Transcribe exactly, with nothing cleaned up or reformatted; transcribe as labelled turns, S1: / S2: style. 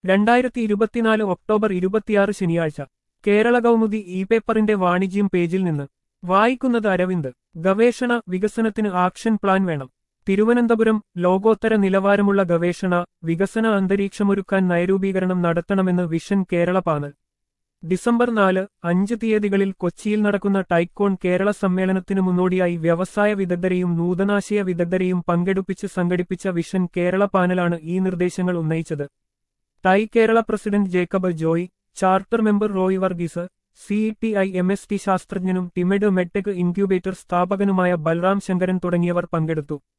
S1: രണ്ടായിരത്തി ഇരുപത്തിനാല് ഒക്ടോബർ ഇരുപത്തിയാറ് ശനിയാഴ്ച കേരള കൗമുദി ഇ പേപ്പറിന്റെ വാണിജ്യം പേജിൽ നിന്ന് വായിക്കുന്നത് അരവിന്ദ്. ഗവേഷണ വികസനത്തിന് ആക്ഷൻ പ്ലാൻ വേണം. തിരുവനന്തപുരം. ലോകോത്തര നിലവാരമുള്ള ഗവേഷണ വികസന അന്തരീക്ഷമൊരുക്കാൻ നയരൂപീകരണം നടത്തണമെന്ന് വിഷൻ കേരള പാനൽ. ഡിസംബർ നാല് അഞ്ച് തീയതികളിൽ കൊച്ചിയിൽ നടക്കുന്ന ടൈക്കോൺ കേരള സമ്മേളനത്തിനു മുന്നോടിയായി വ്യവസായ വിദഗ്ധരെയും നൂതനാശയ വിദഗ്ധരെയും പങ്കെടുപ്പിച്ച് സംഘടിപ്പിച്ച വിഷൻ കേരള പാനലാണ് ഈ നിർദ്ദേശങ്ങൾ ഉന്നയിച്ചത്. TiE Kerala president Jacob Joy, charter member Roy Varghese, C T I M S T ശാസ്ത്രജ്ഞനും ടിമെഡ് മെഡ്ടെക് ഇൻക്യുബേറ്റർ സ്ഥാപകനുമായ ബൽറാം ശങ്കരൻ തുടങ്ങിയവർ പങ്കെടുത്തു.